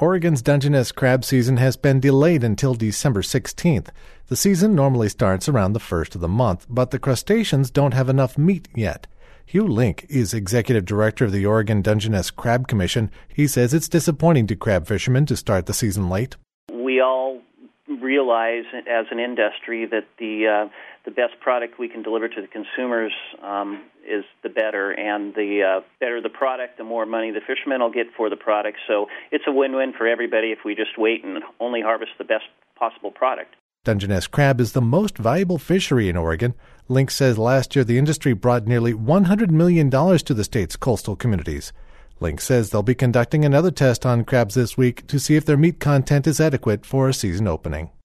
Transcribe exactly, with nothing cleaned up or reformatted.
Oregon's Dungeness crab season has been delayed until December sixteenth. The season normally starts around the first of the month, but the crustaceans don't have enough meat yet. Hugh Link is executive director of the Oregon Dungeness Crab Commission. He says it's disappointing to crab fishermen to start the season late. We all realize as an industry that the uh, the best product we can deliver to the consumers um, is the better, and the uh, better the product, the more money the fishermen will get for the product. So it's a win-win for everybody if we just wait and only harvest the best possible product. Dungeness crab is the most valuable fishery in Oregon. Link says last year the industry brought nearly one hundred million dollars to the state's coastal communities. Link says they'll be conducting another test on crabs this week to see if their meat content is adequate for a season opening.